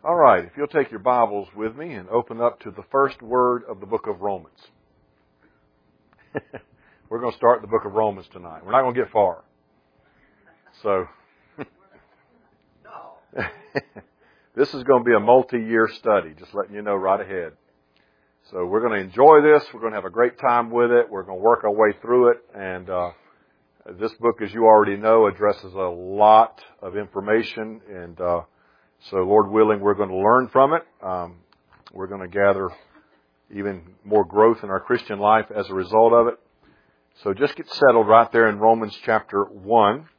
All right, if you'll take your Bibles with me and open up to the first word of the book of Romans. We're going to start the book of Romans tonight. We're not going to get far. So, this is going to be a multi-year study, just letting you know right ahead. So we're going to enjoy this. We're going to have a great time with it. We're going to work our way through it. And this book, as you already know, addresses a lot of information. And so, Lord willing, we're going to learn from it. We're going to gather even more growth in our Christian life as a result of it. So just get settled right there in Romans chapter 1.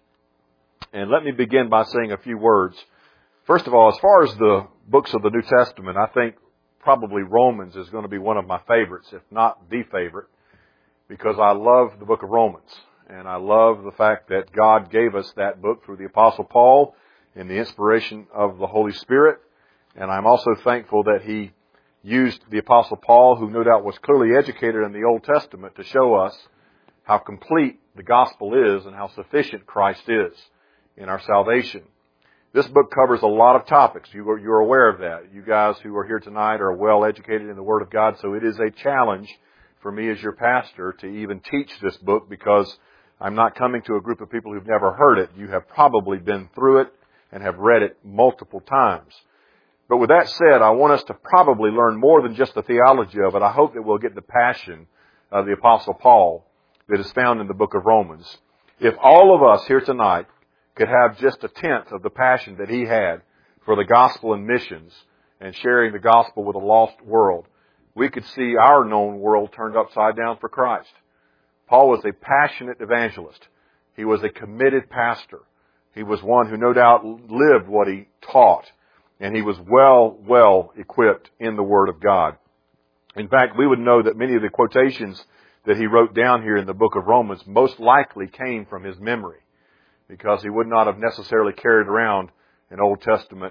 And let me begin by saying a few words. First of all, as far as the books of the New Testament, I think probably Romans is going to be one of my favorites, if not the favorite, because I love the book of Romans. And I love the fact that God gave us that book through the Apostle Paul in the inspiration of the Holy Spirit. And I'm also thankful that He used the Apostle Paul, who no doubt was clearly educated in the Old Testament, to show us how complete the gospel is and how sufficient Christ is in our salvation. This book covers a lot of topics. You're aware of that. You guys who are here tonight are well educated in the Word of God, so it is a challenge for me as your pastor to even teach this book, because I'm not coming to a group of people who've never heard it. You have probably been through it and have read it multiple times. But with that said, I want us to probably learn more than just the theology of it. I hope that we'll get the passion of the Apostle Paul that is found in the book of Romans. If all of us here tonight could have just a tenth of the passion that he had for the gospel and missions and sharing the gospel with a lost world, we could see our known world turned upside down for Christ. Paul was a passionate evangelist. He was a committed pastor. He was one who no doubt lived what he taught. And he was well equipped in the Word of God. In fact, we would know that many of the quotations that he wrote down here in the book of Romans most likely came from his memory, because he would not have necessarily carried around an Old Testament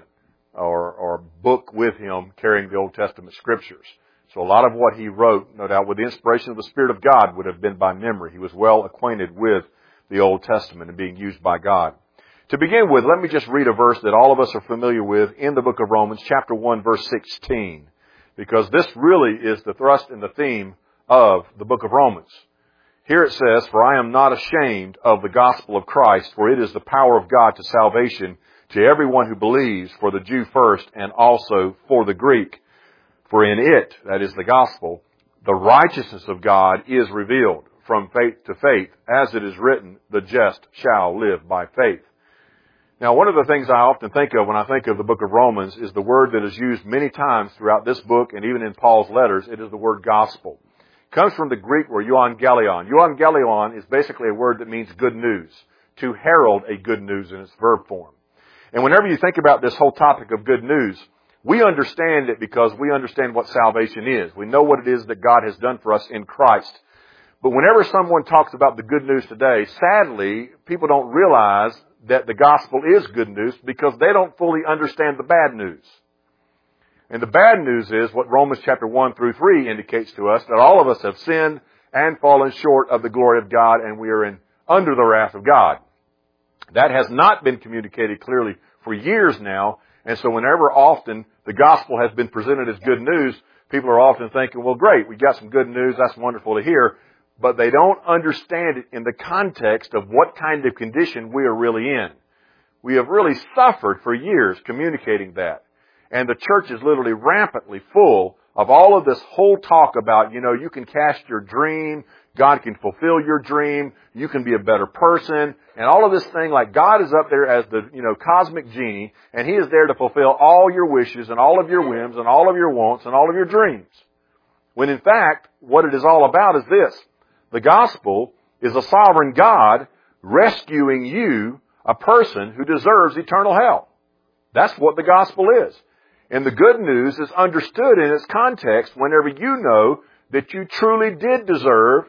or book with him carrying the Old Testament scriptures. So a lot of what he wrote, no doubt with the inspiration of the Spirit of God, would have been by memory. He was well acquainted with the Old Testament and being used by God. To begin with, let me just read a verse that all of us are familiar with in the book of Romans, chapter 1, verse 16, because this really is the thrust and the theme of the book of Romans. Here it says, "For I am not ashamed of the gospel of Christ, for it is the power of God to salvation to everyone who believes, for the Jew first and also for the Greek. For in it," that is the gospel, "the righteousness of God is revealed from faith to faith, as it is written, the just shall live by faith." Now, one of the things I often think of when I think of the book of Romans is the word that is used many times throughout this book and even in Paul's letters. It is the word gospel. It comes from the Greek word euangelion. Euangelion is basically a word that means good news, to herald a good news in its verb form. And whenever you think about this whole topic of good news, we understand it because we understand what salvation is. We know what it is that God has done for us in Christ. But whenever someone talks about the good news today, sadly, people don't realize that the gospel is good news because they don't fully understand the bad news. And the bad news is what Romans chapter 1 through 3 indicates to us, that all of us have sinned and fallen short of the glory of God, and we are under the wrath of God. That has not been communicated clearly for years now, and so whenever often the gospel has been presented as good news, people are often thinking, well, great, we got some good news, that's wonderful to hear. But they don't understand it in the context of what kind of condition we are really in. We have really suffered for years communicating that. And the church is literally rampantly full of all of this whole talk about, you can cast your dream, God can fulfill your dream, you can be a better person, and all of this thing like God is up there as the, cosmic genie, and He is there to fulfill all your wishes and all of your whims and all of your wants and all of your dreams. When in fact, what it is all about is this. The gospel is a sovereign God rescuing you, a person who deserves eternal hell. That's what the gospel is. And the good news is understood in its context whenever you know that you truly did deserve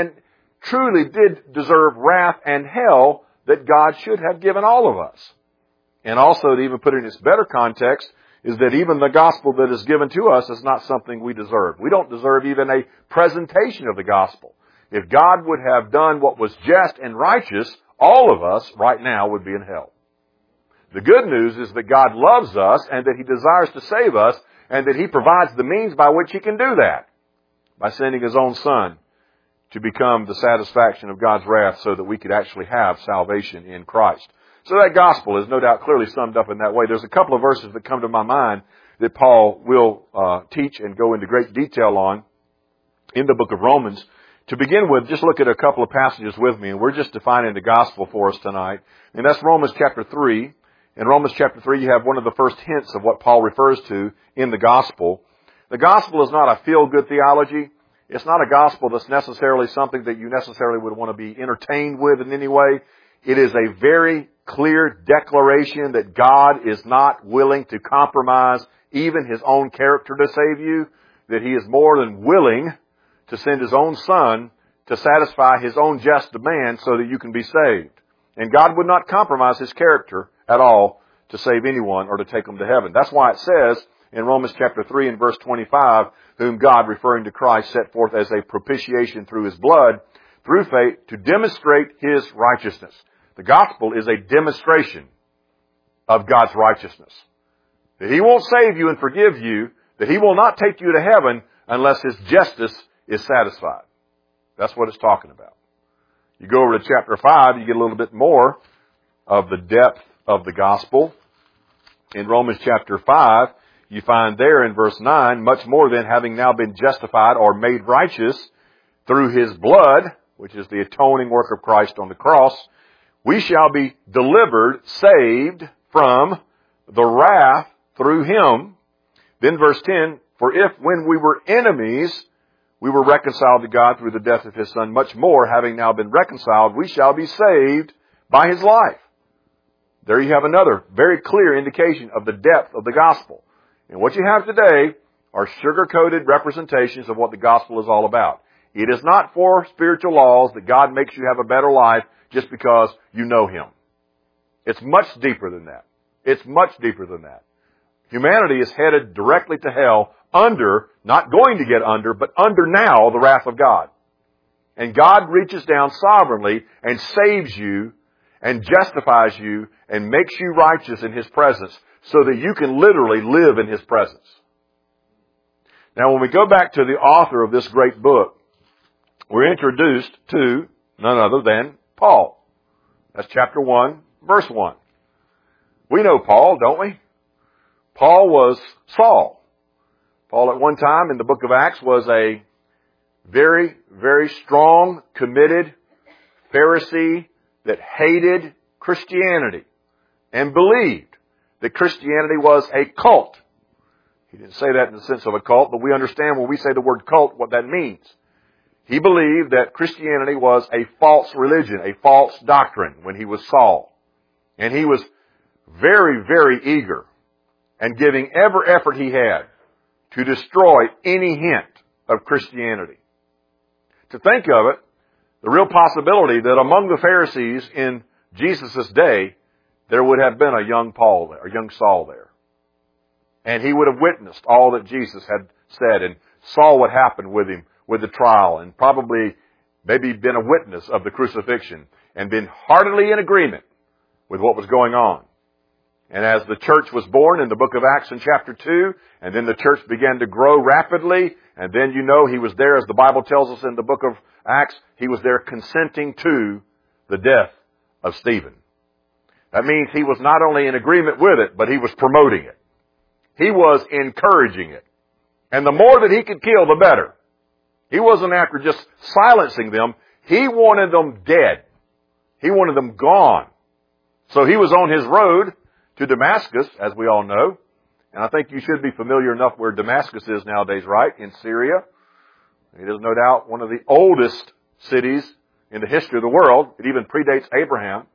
wrath and hell that God should have given all of us. And also, to even put it in its better context, is that even the gospel that is given to us is not something we deserve. We don't deserve even a presentation of the gospel. If God would have done what was just and righteous, all of us right now would be in hell. The good news is that God loves us and that He desires to save us and that He provides the means by which He can do that by sending His own Son to become the satisfaction of God's wrath so that we could actually have salvation in Christ. So that gospel is no doubt clearly summed up in that way. There's a couple of verses that come to my mind that Paul will teach and go into great detail on in the book of Romans. To begin with, just look at a couple of passages with me, and we're just defining the gospel for us tonight. And that's Romans chapter 3. In Romans chapter 3, you have one of the first hints of what Paul refers to in the gospel. The gospel is not a feel-good theology. It's not a gospel that's necessarily something that you necessarily would want to be entertained with in any way. It is a very clear declaration that God is not willing to compromise even His own character to save you, that He is more than willing to send His own Son to satisfy His own just demand so that you can be saved. And God would not compromise His character at all to save anyone or to take them to heaven. That's why it says in Romans chapter 3 and verse 25, whom God, referring to Christ, set forth as a propitiation through His blood, through faith, to demonstrate His righteousness. The gospel is a demonstration of God's righteousness. That He won't save you and forgive you, that He will not take you to heaven unless His justice is satisfied. That's what it's talking about. You go over to chapter 5, you get a little bit more of the depth of the gospel. In Romans chapter 5, you find there in verse 9, much more than having now been justified or made righteous through His blood, which is the atoning work of Christ on the cross, we shall be delivered, saved from the wrath through Him. Then verse 10, for if when we were enemies, we were reconciled to God through the death of His Son, much more, having now been reconciled, we shall be saved by His life. There you have another very clear indication of the depth of the gospel. And what you have today are sugar-coated representations of what the gospel is all about. It is not for spiritual laws that God makes you have a better life just because you know Him. It's much deeper than that. It's much deeper than that. Humanity is headed directly to hell under, not going to get under, but under now the wrath of God. And God reaches down sovereignly and saves you and justifies you and makes you righteous in His presence so that you can literally live in His presence. Now when we go back to the author of this great book, we're introduced to none other than Paul. That's chapter 1, verse 1. We know Paul, don't we? Paul was Saul. Paul at one time in the book of Acts was a very, very strong, committed Pharisee that hated Christianity and believed that Christianity was a cult. He didn't say that in the sense of a cult, but we understand when we say the word cult what that means. He believed that Christianity was a false religion, a false doctrine when he was Saul. And he was very, very eager and giving every effort he had to destroy any hint of Christianity. To think of it, the real possibility that among the Pharisees in Jesus' day, there would have been a young Paul there, a young Saul there. And he would have witnessed all that Jesus had said and saw what happened with him with the trial and probably maybe been a witness of the crucifixion and been heartily in agreement with what was going on. And as the church was born in the book of Acts in chapter 2, and then the church began to grow rapidly, and then you know he was there, as the Bible tells us in the book of Acts, he was there consenting to the death of Stephen. That means he was not only in agreement with it, but he was promoting it. He was encouraging it. And the more that he could kill, the better. He wasn't after just silencing them. He wanted them dead. He wanted them gone. So he was on his road to Damascus, as we all know. And I think you should be familiar enough where Damascus is nowadays, right? In Syria. It is no doubt one of the oldest cities in the history of the world. It even predates Abraham.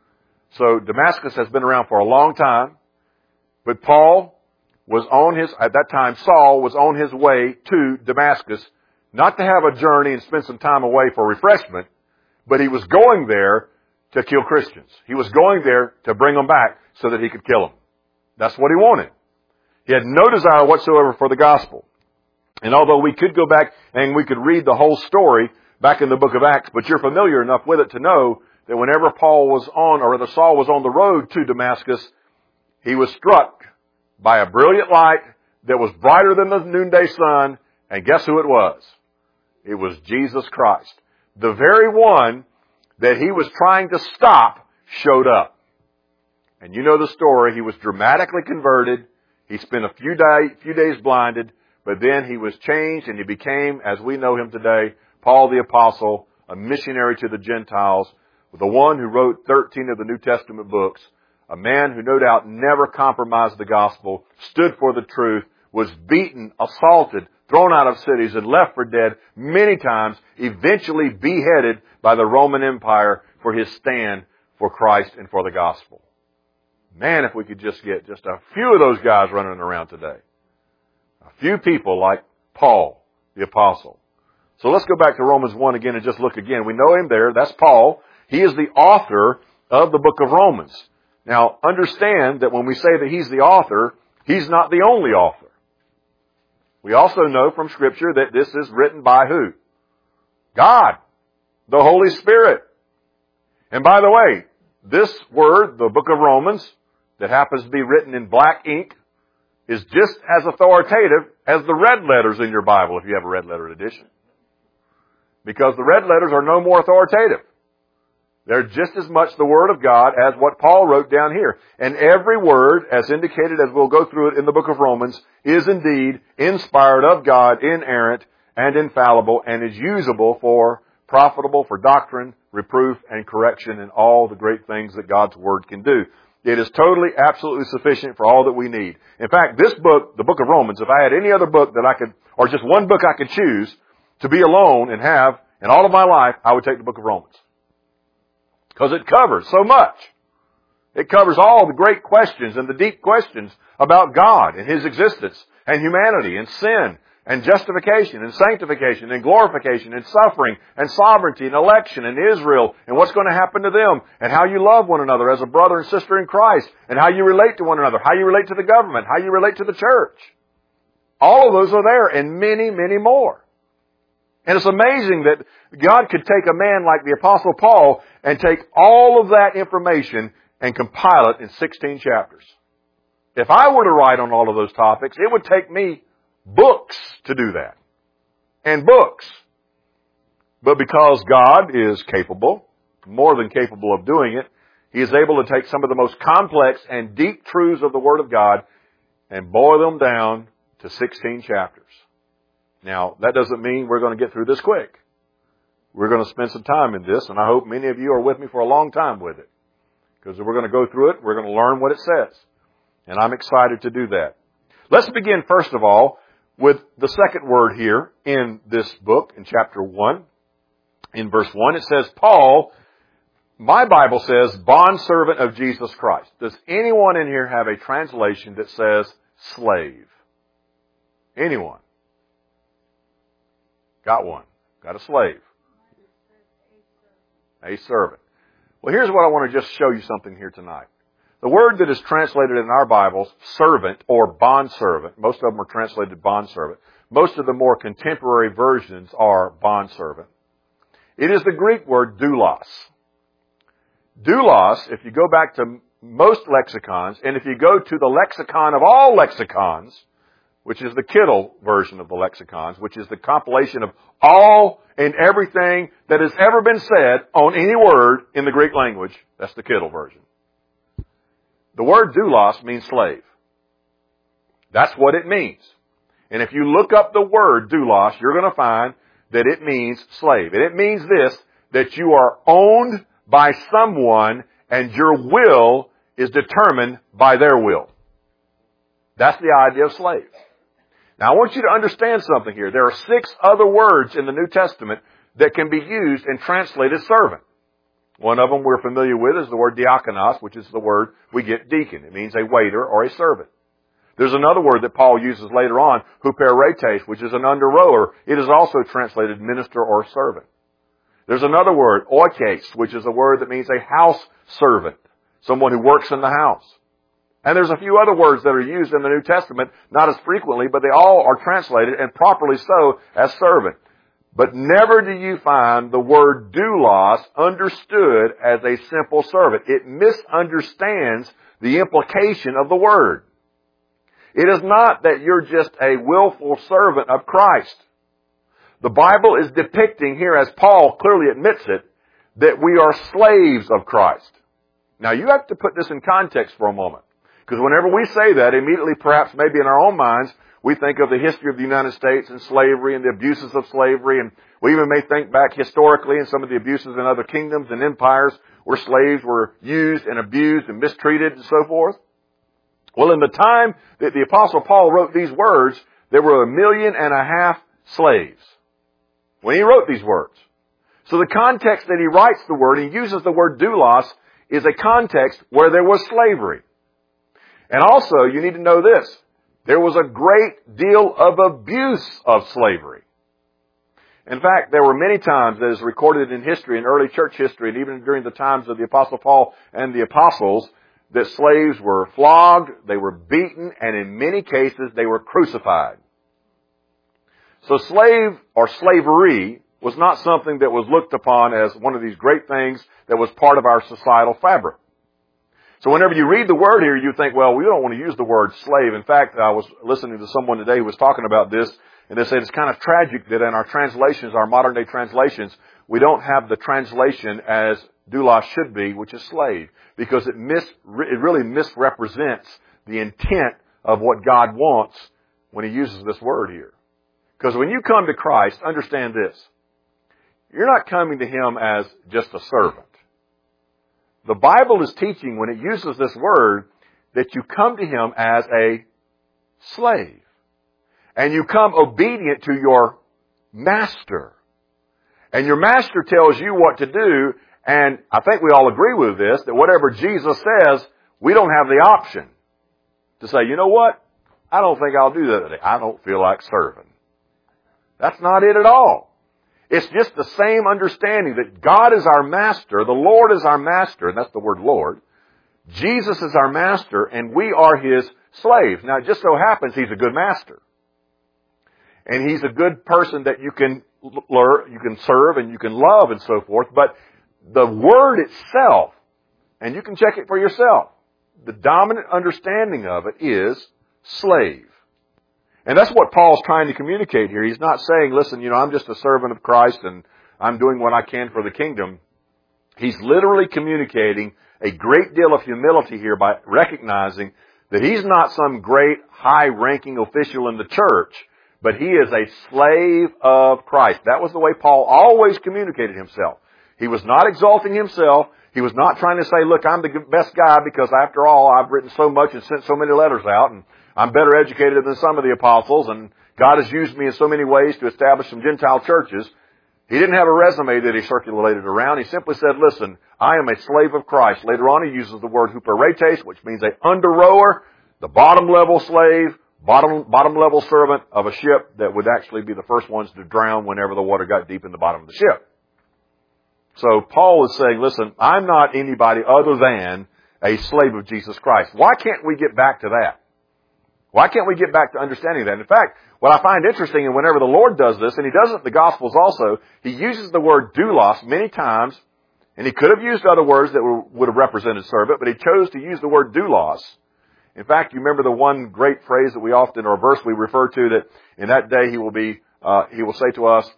So Damascus has been around for a long time. But Paul was on his, at that time, Saul was on his way to Damascus, not to have a journey and spend some time away for refreshment, but he was going there to kill Christians. He was going there to bring them back so that he could kill them. That's what he wanted. He had no desire whatsoever for the gospel. And although we could go back and we could read the whole story back in the book of Acts, but you're familiar enough with it to know that whenever Paul was on, or rather Saul was on the road to Damascus, he was struck by a brilliant light that was brighter than the noonday sun, and guess who it was? It was Jesus Christ. The very one that he was trying to stop showed up. And you know the story. He was dramatically converted. He spent a few days blinded, but then he was changed and he became, as we know him today, Paul the Apostle, a missionary to the Gentiles, the one who wrote 13 of the New Testament books, a man who no doubt never compromised the gospel, stood for the truth, was beaten, assaulted, thrown out of cities, and left for dead many times, eventually beheaded by the Roman Empire for his stand for Christ and for the gospel. Man, if we could just get just a few of those guys running around today. A few people like Paul, the Apostle. So let's go back to Romans 1 again and just look again. We know him there. That's Paul. He is the author of the book of Romans. Now, understand that when we say that he's the author, he's not the only author. We also know from Scripture that this is written by who? God, the Holy Spirit. And by the way, this word, the book of Romans, that happens to be written in black ink, is just as authoritative as the red letters in your Bible, if you have a red letter edition. Because the red letters are no more authoritative. They're just as much the Word of God as what Paul wrote down here. And every word, as indicated as we'll go through it in the book of Romans, is indeed inspired of God, inerrant, and infallible, and is usable for profitable for doctrine, reproof, and correction, and all the great things that God's Word can do. It is totally, absolutely sufficient for all that we need. In fact, this book, the book of Romans, if I had any other book that I could, or just one book I could choose to be alone and have in all of my life, I would take the book of Romans. Because it covers so much. It covers all the great questions and the deep questions about God and His existence and humanity and sin and justification and sanctification and glorification and suffering and sovereignty and election and Israel and what's going to happen to them and how you love one another as a brother and sister in Christ and how you relate to one another, how you relate to the government, how you relate to the church. All of those are there and many, many more. And it's amazing that God could take a man like the Apostle Paul and take all of that information and compile it in 16 chapters. If I were to write on all of those topics, it would take me books to do that. And books. But because God is capable, more than capable of doing it, He is able to take some of the most complex and deep truths of the Word of God and boil them down to 16 chapters. Now, that doesn't mean we're going to get through this quick. We're going to spend some time in this, and I hope many of you are with me for a long time with it. Because we're going to go through it, we're going to learn what it says. And I'm excited to do that. Let's begin, first of all, with the second word here in this book, in chapter 1. In verse 1, it says, Paul, my Bible says, bondservant of Jesus Christ. Does anyone in here have a translation that says slave? Anyone? Got one. Got a slave. A servant. Well, here's what I want to just show you something here tonight. The word that is translated in our Bibles, servant or bondservant, most of them are translated bondservant. Most of the more contemporary versions are bondservant. It is the Greek word doulos. Doulos, if you go back to most lexicons, and if you go to the lexicon of all lexicons, which is the Kittel version of the lexicons, which is the compilation of all and everything that has ever been said on any word in the Greek language. That's the Kittel version. The word doulos means slave. That's what it means. And if you look up the word doulos, you're going to find that it means slave. And it means this, that you are owned by someone and your will is determined by their will. That's the idea of slave. Now, I want you to understand something here. There are 6 other words in the New Testament that can be used and translated servant. One of them we're familiar with is the word diakonos, which is the word we get deacon. It means a waiter or a servant. There's another word that Paul uses later on, huperetes, which is an under-rower. It is also translated minister or servant. There's another word, oikes, which is a word that means a house servant, someone who works in the house. And there's a few other words that are used in the New Testament, not as frequently, but they all are translated, and properly so, as servant. But never do you find the word doulos understood as a simple servant. It misunderstands the implication of the word. It is not that you're just a willful servant of Christ. The Bible is depicting here, as Paul clearly admits it, that we are slaves of Christ. Now you have to put this in context for a moment. Because whenever we say that, immediately perhaps maybe in our own minds, we think of the history of the United States and slavery and the abuses of slavery, and we even may think back historically in some of the abuses in other kingdoms and empires where slaves were used and abused and mistreated and so forth. Well, in the time that the Apostle Paul wrote these words, there were 1.5 million slaves when he wrote these words. So the context that he writes the word, he uses the word doulos, is a context where there was slavery. And also, you need to know this, there was a great deal of abuse of slavery. In fact, there were many times that is recorded in history, in early church history, and even during the times of the Apostle Paul and the apostles, that slaves were flogged, they were beaten, and in many cases they were crucified. So slave or slavery was not something that was looked upon as one of these great things that was part of our societal fabric. So whenever you read the word here, you think, well, we don't want to use the word slave. In fact, I was listening to someone today who was talking about this, and they said it's kind of tragic that in our translations, our modern day translations, we don't have the translation as doulos should be, which is slave, because it really misrepresents the intent of what God wants when he uses this word here. Because when you come to Christ, understand this. You're not coming to him as just a servant. The Bible is teaching, when it uses this word, that you come to him as a slave. And you come obedient to your master. And your master tells you what to do, and I think we all agree with this, that whatever Jesus says, we don't have the option to say, you know what? I don't think I'll do that today. I don't feel like serving. That's not it at all. It's just the same understanding that God is our master, the Lord is our master, and that's the word Lord. Jesus is our master, and we are his slaves. Now, it just so happens he's a good master. And he's a good person that you can learn, you can serve, and you can love, and so forth. But the word itself, and you can check it for yourself, the dominant understanding of it is slave. And that's what Paul's trying to communicate here. He's not saying, listen, I'm just a servant of Christ and I'm doing what I can for the kingdom. He's literally communicating a great deal of humility here by recognizing that he's not some great high-ranking official in the church, but he is a slave of Christ. That was the way Paul always communicated himself. He was not exalting himself. He was not trying to say, look, I'm the best guy because after all, I've written so much and sent so many letters out, and I'm better educated than some of the apostles, and God has used me in so many ways to establish some Gentile churches. He didn't have a resume that he circulated around. He simply said, listen, I am a slave of Christ. Later on, he uses the word huperetes, which means a under-rower, the bottom-level slave, bottom-level servant of a ship that would actually be the first ones to drown whenever the water got deep in the bottom of the ship. So Paul is saying, listen, I'm not anybody other than a slave of Jesus Christ. Why can't we get back to that? Why can't we get back to understanding that? In fact, what I find interesting, and whenever the Lord does this, and he does it in the Gospels also, he uses the word doulos many times, and he could have used other words that would have represented servant, but he chose to use the word doulos. In fact, you remember the one great phrase that we often, or verse we refer to, that in that day he will say to us,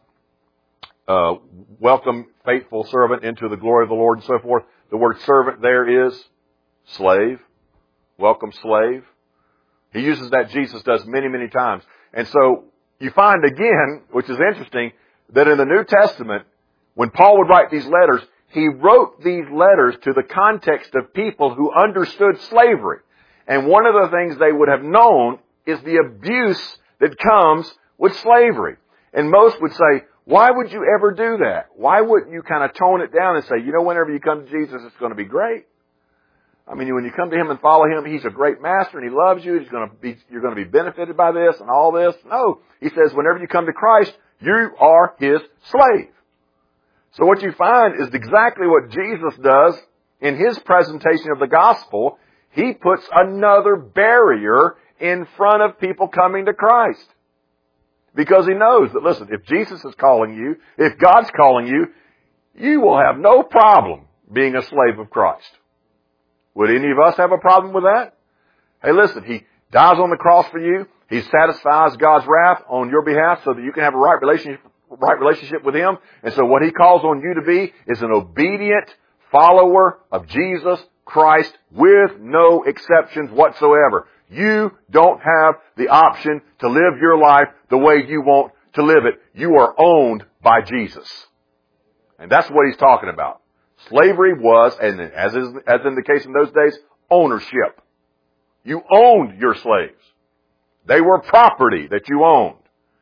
welcome, faithful servant, into the glory of the Lord, and so forth. The word servant there is slave. Welcome, slave. He uses that, Jesus does, many, many times. And so you find again, which is interesting, that in the New Testament, when Paul would write these letters, he wrote these letters to the context of people who understood slavery. And one of the things they would have known is the abuse that comes with slavery. And most would say, why would you ever do that? Why wouldn't you kind of tone it down and say, whenever you come to Jesus, it's going to be great. I mean, when you come to him and follow him, he's a great master and he loves you. You're going to be benefited by this and all this. No. He says, whenever you come to Christ, you are his slave. So what you find is exactly what Jesus does in his presentation of the gospel. He puts another barrier in front of people coming to Christ. Because he knows that, listen, if Jesus is calling you, if God's calling you, you will have no problem being a slave of Christ. Would any of us have a problem with that? Hey, listen, He dies on the cross for you. He satisfies God's wrath on your behalf so that you can have a right relationship with Him. And so what He calls on you to be is an obedient follower of Jesus Christ with no exceptions whatsoever. You don't have the option to live your life the way you want to live it. You are owned by Jesus. And that's what He's talking about. Slavery was, and as in the case in those days, ownership. You owned your slaves. They were property that you owned.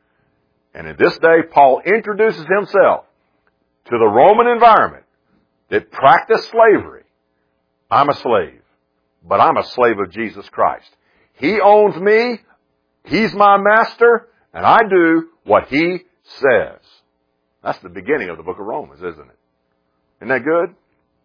And in this day, Paul introduces himself to the Roman environment that practiced slavery. I'm a slave, but I'm a slave of Jesus Christ. He owns me, He's my master, and I do what He says. That's the beginning of the book of Romans, isn't it? Isn't that good?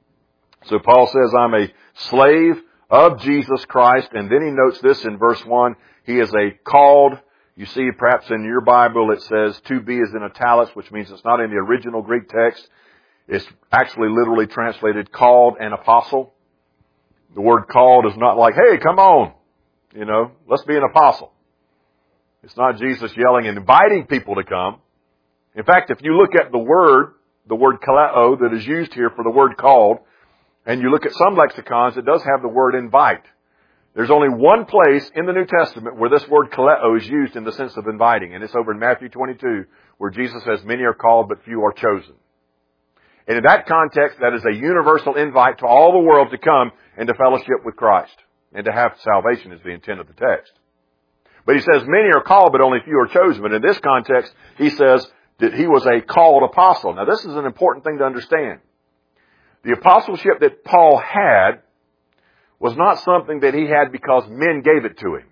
So Paul says, I'm a slave of Jesus Christ, and then he notes this in verse 1, he is a called. You see perhaps in your Bible it says to be is in italics, which means it's not in the original Greek text. It's actually literally translated called an apostle. The word called is not like, hey, come on, let's be an apostle. It's not Jesus yelling and inviting people to come. In fact, if you look at the word kaleo that is used here for the word called, and you look at some lexicons, it does have the word invite. There's only one place in the New Testament where this word kaleo is used in the sense of inviting, and it's over in Matthew 22, where Jesus says, many are called, but few are chosen. And in that context, that is a universal invite to all the world to come and to fellowship with Christ, and to have salvation is the intent of the text. But he says, many are called, but only few are chosen. But in this context, he says that he was a called apostle. Now, this is an important thing to understand. The apostleship that Paul had was not something that he had because men gave it to him.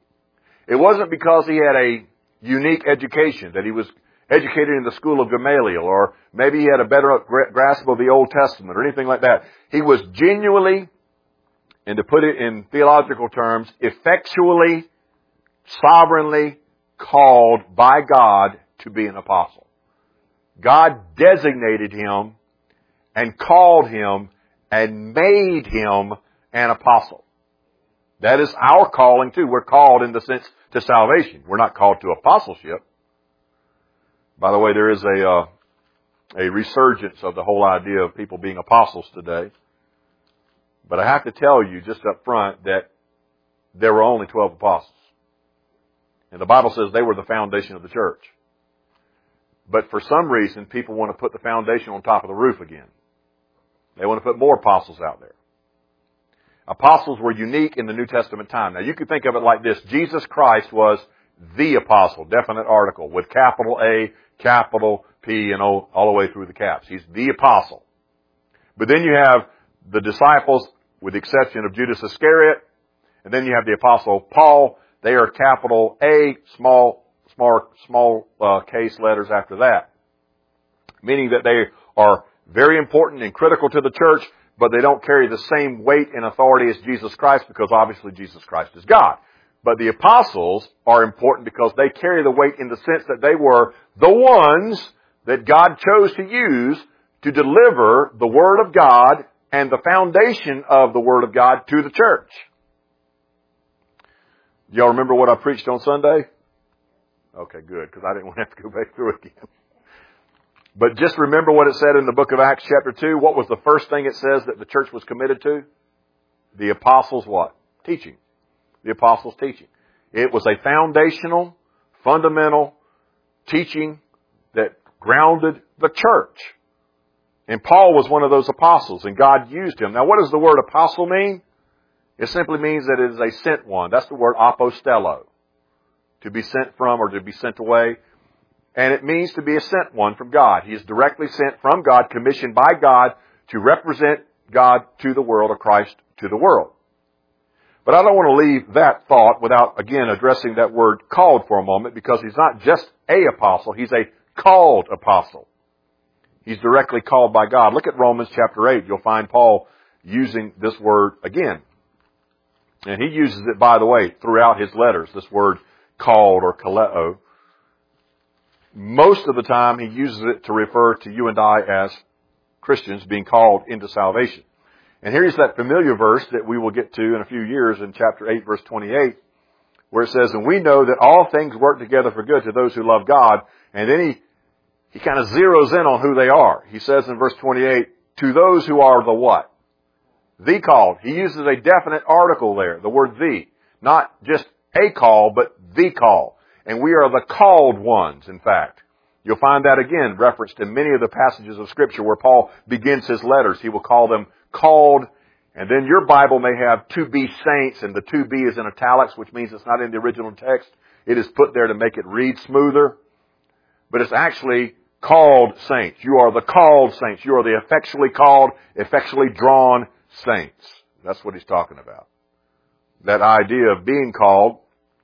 It wasn't because he had a unique education, that he was educated in the school of Gamaliel, or maybe he had a better grasp of the Old Testament, or anything like that. He was genuinely, and to put it in theological terms, effectually, sovereignly called by God to be an apostle. God designated him and called him and made him an apostle. That is our calling too. We're called in the sense to salvation. We're not called to apostleship. By the way, there is a resurgence of the whole idea of people being apostles today. But I have to tell you just up front that there were only 12 apostles. And the Bible says they were the foundation of the church. But for some reason, people want to put the foundation on top of the roof again. They want to put more apostles out there. Apostles were unique in the New Testament time. Now, you could think of it like this. Jesus Christ was the apostle, definite article, with capital A, capital P, and all the way through the caps. He's the apostle. But then you have the disciples, with the exception of Judas Iscariot, and then you have the apostle Paul. They are capital A, small case letters after that. Meaning that they are very important and critical to the church, but they don't carry the same weight and authority as Jesus Christ, because obviously Jesus Christ is God. But the apostles are important because they carry the weight in the sense that they were the ones that God chose to use to deliver the Word of God and the foundation of the Word of God to the church. Y'all remember what I preached on Sunday? Okay, good, because I didn't want to have to go back through it again. But just remember what it said in the book of Acts chapter 2. What was the first thing it says that the church was committed to? The apostles' what? Teaching. The apostles' teaching. It was a foundational, fundamental teaching that grounded the church. And Paul was one of those apostles, and God used him. Now, what does the word apostle mean? It simply means that it is a sent one. That's the word apostello. To be sent from or to be sent away. And it means to be a sent one from God. He is directly sent from God, commissioned by God to represent God to the world, or Christ to the world. But I don't want to leave that thought without, again, addressing that word called for a moment, because he's not just a apostle, he's a called apostle. He's directly called by God. Look at Romans chapter 8. You'll find Paul using this word again. And he uses it, by the way, throughout his letters, this word called or kaleo. Most of the time he uses it to refer to you and I as Christians being called into salvation. And here's that familiar verse that we will get to in a few years in chapter 8, verse 28, where it says, and we know that all things work together for good to those who love God. And then he kind of zeroes in on who they are. He says in verse 28, to those who are the what? The called. He uses a definite article there, the word the. Not just a call, but the call. And we are the called ones, in fact. You'll find that again referenced in many of the passages of Scripture where Paul begins his letters. He will call them called. And then your Bible may have to be saints, and the to be is in italics, which means it's not in the original text. It is put there to make it read smoother. But it's actually called saints. You are the called saints. You are the effectually called, effectually drawn saints. That's what he's talking about. That idea of being called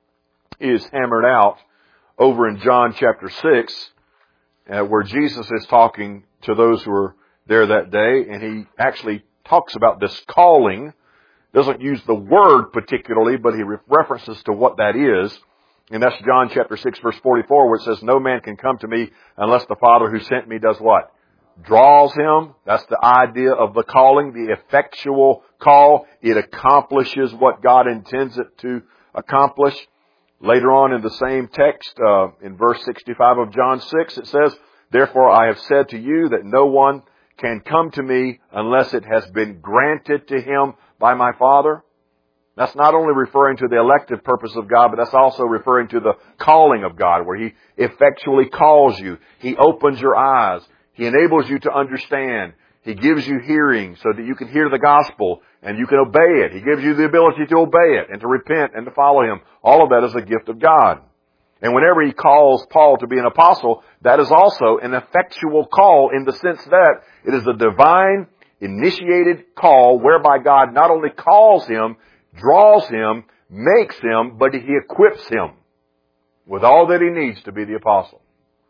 is hammered out over in John chapter 6, where Jesus is talking to those who are there that day, and he actually talks about this calling. Doesn't use the word particularly, but he references to what that is. And that's John chapter 6 verse 44, where it says, no man can come to me unless the Father who sent me does what? Draws him. That's the idea of the calling, the effectual call. It accomplishes what God intends it to accomplish. Later on in the same text, in verse 65 of John 6, it says, therefore I have said to you that no one can come to me unless it has been granted to him by my Father. That's not only referring to the elective purpose of God, but that's also referring to the calling of God, where He effectually calls you. He opens your eyes. He enables you to understand. He gives you hearing so that you can hear the gospel and you can obey it. He gives you the ability to obey it and to repent and to follow Him. All of that is a gift of God. And whenever He calls Paul to be an apostle, that is also an effectual call in the sense that it is a divine initiated call whereby God not only calls him, draws him, makes him, but He equips him with all that he needs to be the apostle.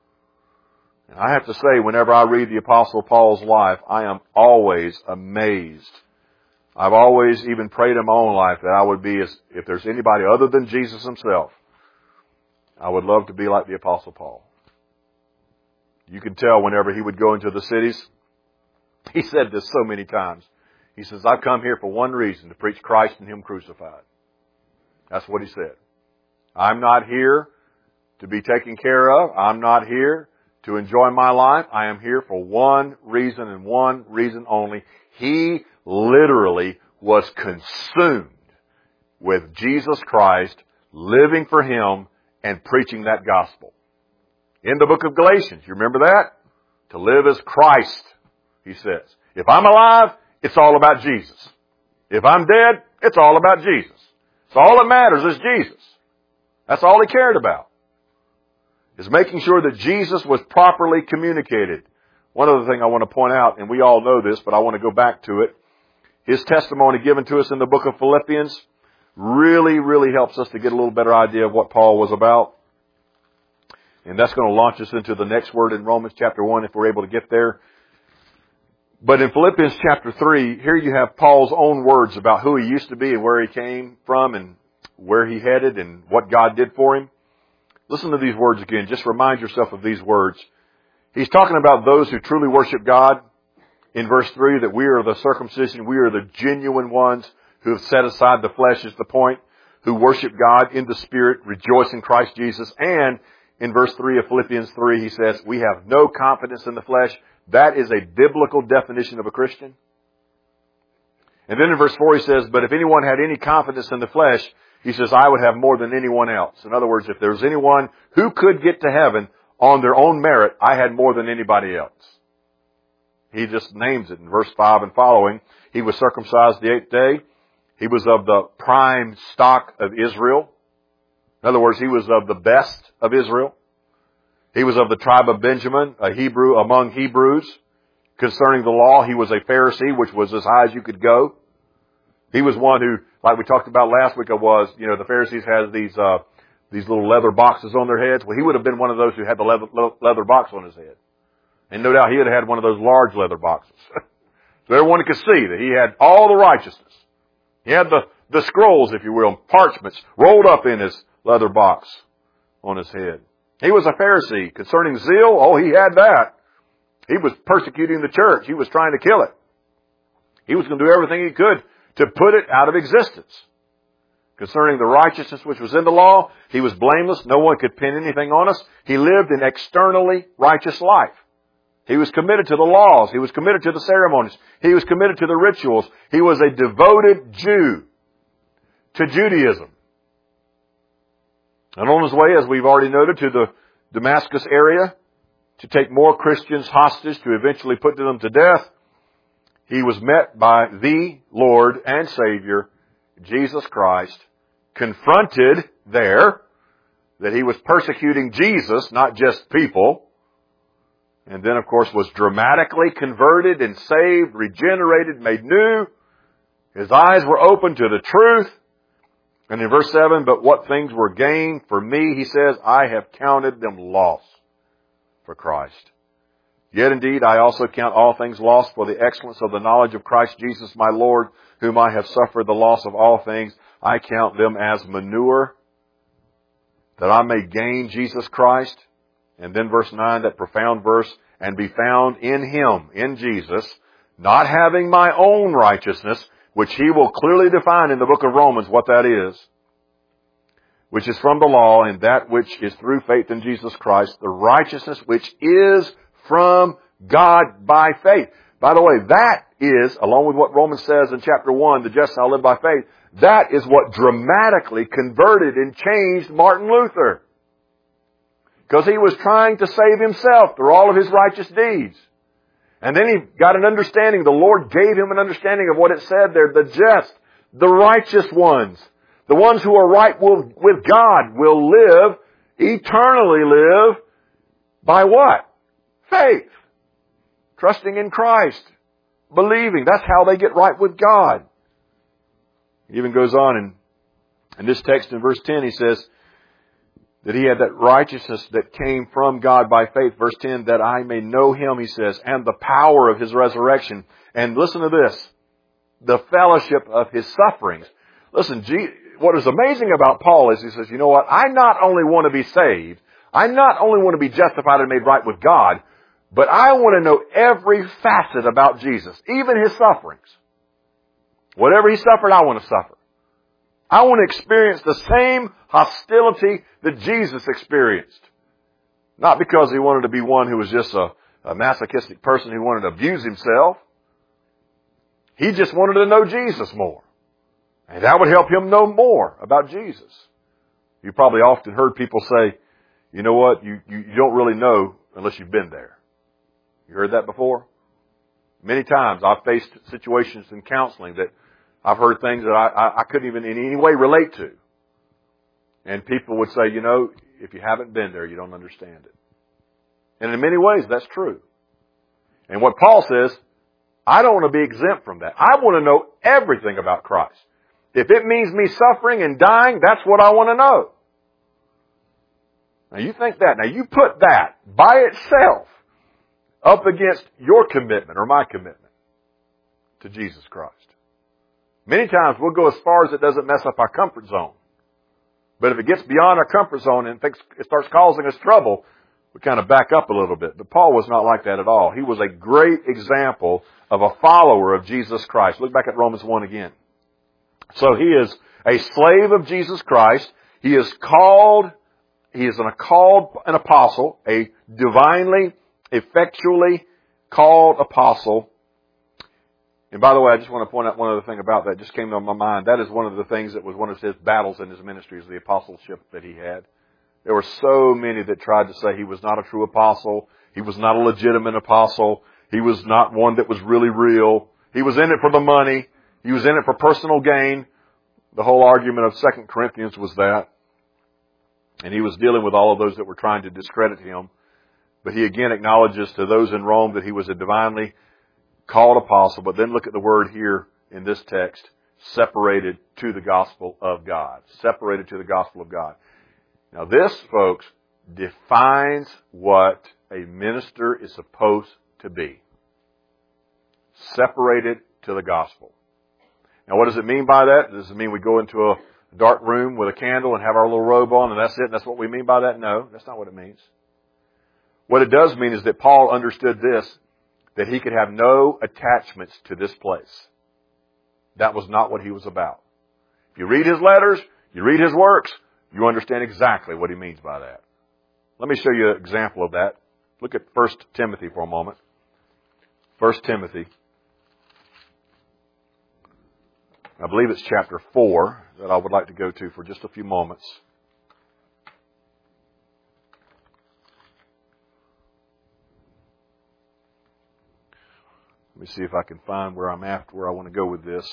And I have to say, whenever I read the Apostle Paul's life, I am always amazed. I've always even prayed in my own life that I would be, if there's anybody other than Jesus Himself, I would love to be like the Apostle Paul. You can tell whenever he would go into the cities, he said this so many times. He says, I've come here for one reason, to preach Christ and Him crucified. That's what he said. I'm not here to be taken care of. I'm not here to enjoy my life. I am here for one reason and one reason only. He literally was consumed with Jesus Christ, living for Him and preaching that gospel. In the book of Galatians, you remember that? To live as Christ, he says. If I'm alive, it's all about Jesus. If I'm dead, it's all about Jesus. So all that matters is Jesus. That's all he cared about. Is making sure that Jesus was properly communicated. One other thing I want to point out, and we all know this, but I want to go back to it. His testimony given to us in the book of Philippians really, really helps us to get a little better idea of what Paul was about. And that's going to launch us into the next word in Romans chapter 1 if we're able to get there. But in Philippians chapter 3, here you have Paul's own words about who he used to be and where he came from and where he headed and what God did for him. Listen to these words again. Just remind yourself of these words. He's talking about those who truly worship God. In verse 3, that we are the circumcision, we are the genuine ones who have set aside the flesh is the point, who worship God in the Spirit, rejoice in Christ Jesus. And in verse 3 of Philippians 3, he says, we have no confidence in the flesh. That is a biblical definition of a Christian. And then in verse 4 he says, but if anyone had any confidence in the flesh, he says, I would have more than anyone else. In other words, if there was anyone who could get to heaven on their own merit, I had more than anybody else. He just names it in verse 5 and following. He was circumcised the 8th day. He was of the prime stock of Israel. In other words, he was of the best of Israel. He was of the tribe of Benjamin, a Hebrew among Hebrews. Concerning the law, he was a Pharisee, which was as high as you could go. He was one who, like we talked about last week, the Pharisees had these little leather boxes on their heads. Well, he would have been one of those who had the leather box on his head. And no doubt he had one of those large leather boxes. So everyone could see that he had all the righteousness. He had the scrolls, if you will, parchments rolled up in his leather box on his head. He was a Pharisee. Concerning zeal, he had that. He was persecuting the church. He was trying to kill it. He was going to do everything he could to put it out of existence. Concerning the righteousness which was in the law, he was blameless. No one could pin anything on us. He lived an externally righteous life. He was committed to the laws. He was committed to the ceremonies. He was committed to the rituals. He was a devoted Jew to Judaism. And on his way, as we've already noted, to the Damascus area to take more Christians hostage to eventually put them to death, he was met by the Lord and Savior, Jesus Christ, confronted there that he was persecuting Jesus, not just people, and then, of course, was dramatically converted and saved, regenerated, made new. His eyes were open to the truth. And in verse 7, but what things were gained for me, he says, I have counted them loss for Christ. Yet indeed, I also count all things lost for the excellence of the knowledge of Christ Jesus my Lord, whom I have suffered the loss of all things. I count them as manure, that I may gain Jesus Christ. And then verse 9, that profound verse, and be found in Him, in Jesus, not having my own righteousness, which he will clearly define in the book of Romans what that is, which is from the law, and that which is through faith in Jesus Christ, the righteousness which is from God by faith. By the way, that is, along with what Romans says in chapter 1, the just shall live by faith, that is what dramatically converted and changed Martin Luther. Because he was trying to save himself through all of his righteous deeds. And then he got an understanding. The Lord gave him an understanding of what it said there. The just, the righteous ones, the ones who are right with God will live, eternally live, by what? Faith. Trusting in Christ. Believing. That's how they get right with God. He even goes on in this text in verse 10, he says that he had that righteousness that came from God by faith. Verse 10, that I may know Him, he says, and the power of His resurrection. And listen to this, the fellowship of His sufferings. Listen, what is amazing about Paul is he says, you know what, I not only want to be saved, I not only want to be justified and made right with God, but I want to know every facet about Jesus, even His sufferings. Whatever He suffered, I want to suffer. I want to experience the same hostility that Jesus experienced. Not because He wanted to be one who was just a masochistic person who wanted to abuse himself. He just wanted to know Jesus more. And that would help him know more about Jesus. You probably often heard people say, you know what, you don't really know unless you've been there. You heard that before? Many times I've faced situations in counseling that I've heard things that I couldn't even in any way relate to. And people would say, you know, if you haven't been there, you don't understand it. And in many ways, that's true. And what Paul says, I don't want to be exempt from that. I want to know everything about Christ. If it means me suffering and dying, that's what I want to know. Now you think that. Now you put that by itself up against your commitment or my commitment to Jesus Christ. Many times we'll go as far as it doesn't mess up our comfort zone. But if it gets beyond our comfort zone and it starts causing us trouble, we kind of back up a little bit. But Paul was not like that at all. He was a great example of a follower of Jesus Christ. Look back at Romans 1 again. So he is a slave of Jesus Christ. He is called an apostle, a divinely, effectually called apostle. And by the way, I just want to point out one other thing about that. Just came to my mind. That is one of the things that was one of his battles in his ministry, is the apostleship that he had. There were so many that tried to say he was not a true apostle. He was not a legitimate apostle. He was not one that was really real. He was in it for the money. He was in it for personal gain. The whole argument of 2 Corinthians was that. And he was dealing with all of those that were trying to discredit him. But he again acknowledges to those in Rome that he was a divinely called apostle. But then look at the word here in this text, separated to the gospel of God. Separated to the gospel of God. Now this, folks, defines what a minister is supposed to be. Separated to the gospel. Now what does it mean by that? Does it mean we go into a dark room with a candle and have our little robe on and that's it? And that's what we mean by that? No, that's not what it means. What it does mean is that Paul understood this, that he could have no attachments to this place. That was not what he was about. If you read his letters, you read his works, you understand exactly what he means by that. Let me show you an example of that. Look at 1 Timothy for a moment. 1 Timothy. I believe it's chapter 4 that I would like to go to for just a few moments. Let me see if I can find where I'm at, where I want to go with this.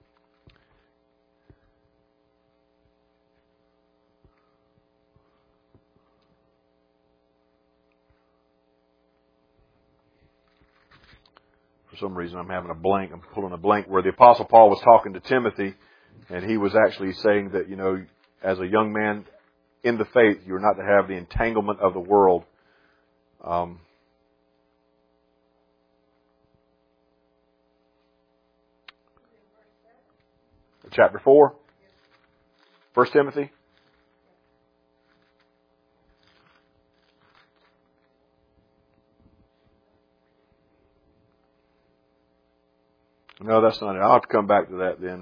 For some reason, I'm having a blank. I'm pulling a blank where the Apostle Paul was talking to Timothy, and he was actually saying that, as a young man in the faith, you're not to have the entanglement of the world. Chapter 4, 1 Timothy. No, that's not it. I'll have to come back to that then.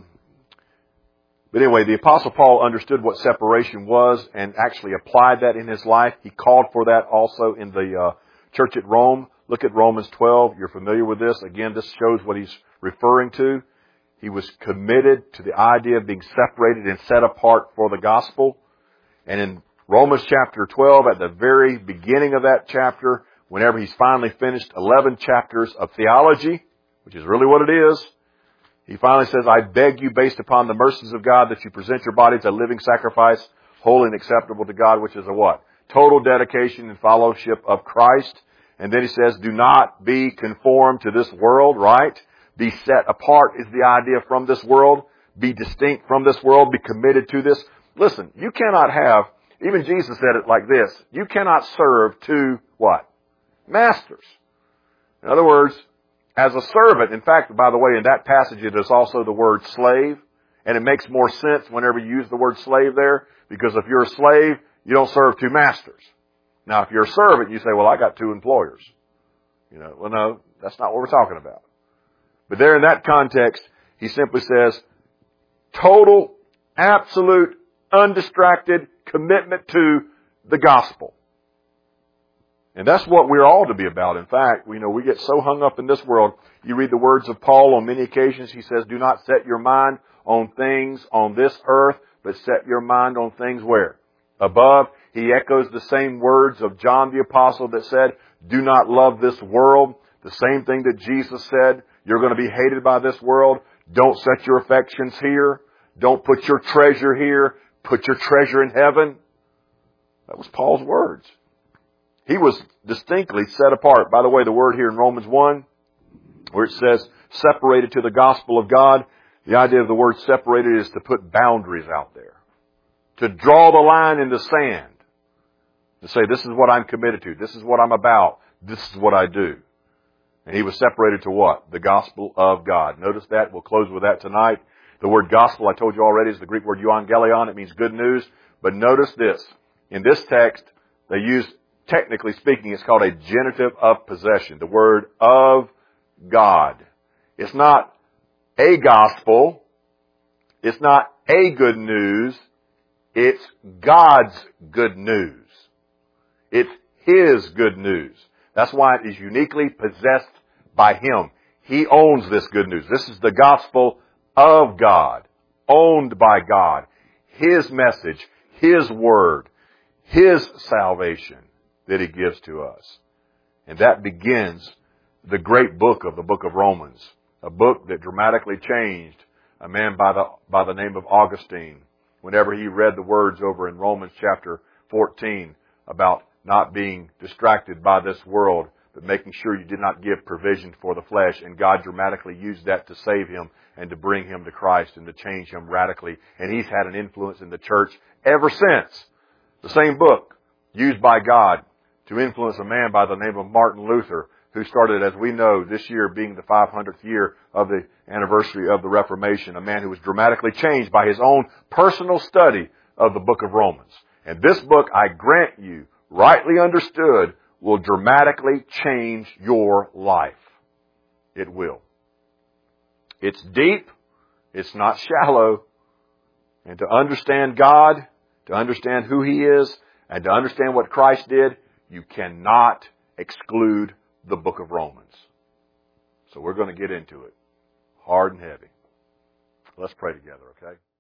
But anyway, the Apostle Paul understood what separation was and actually applied that in his life. He called for that also in the church at Rome. Look at Romans 12. You're familiar with this. Again, this shows what he's referring to. He was committed to the idea of being separated and set apart for the gospel. And in Romans chapter 12, at the very beginning of that chapter, whenever he's finally finished 11 chapters of theology, which is really what it is, he finally says, I beg you, based upon the mercies of God, that you present your bodies a living sacrifice, holy and acceptable to God, which is a what? Total dedication and fellowship of Christ. And then he says, do not be conformed to this world, right? Be set apart is the idea from this world. Be distinct from this world. Be committed to this. Listen, you cannot have, even Jesus said it like this, you cannot serve two what? Masters. In other words, as a servant, in fact, by the way, in that passage it is also the word slave. And it makes more sense whenever you use the word slave there, because if you're a slave, you don't serve two masters. Now, if you're a servant, you say, well, I got two employers. Well, no, that's not what we're talking about. But there in that context, he simply says, total, absolute, undistracted commitment to the gospel. And that's what we're all to be about. In fact, we get so hung up in this world. You read the words of Paul on many occasions. He says, do not set your mind on things on this earth, but set your mind on things where? Above. He echoes the same words of John the Apostle that said, do not love this world. The same thing that Jesus said. You're going to be hated by this world. Don't set your affections here. Don't put your treasure here. Put your treasure in heaven. That was Paul's words. He was distinctly set apart. By the way, the word here in Romans 1, where it says separated to the gospel of God, the idea of the word separated is to put boundaries out there. To draw the line in the sand. To say, this is what I'm committed to. This is what I'm about. This is what I do. And he was separated to what? The gospel of God. Notice that. We'll close with that tonight. The word gospel, I told you already, is the Greek word euangelion. It means good news. But notice this. In this text, they use, technically speaking, it's called a genitive of possession. The word of God. It's not a gospel. It's not a good news. It's God's good news. It's His good news. That's why it is uniquely possessed by Him. He owns this good news. This is the gospel of God, owned by God. His message, His word, His salvation that He gives to us. And that begins the great book of the book of Romans, a book that dramatically changed a man by the name of Augustine whenever he read the words over in Romans chapter 14 about not being distracted by this world, but making sure you did not give provision for the flesh. And God dramatically used that to save him and to bring him to Christ and to change him radically. And he's had an influence in the church ever since. The same book used by God to influence a man by the name of Martin Luther, who started, as we know, this year being the 500th year of the anniversary of the Reformation, a man who was dramatically changed by his own personal study of the book of Romans. And this book, I grant you, rightly understood, will dramatically change your life. It will. It's deep, It's not shallow. And to understand God, to understand who He is, and to understand what Christ did, you cannot exclude the book of Romans. So we're going to get into it. Hard and heavy. Let's pray together, okay?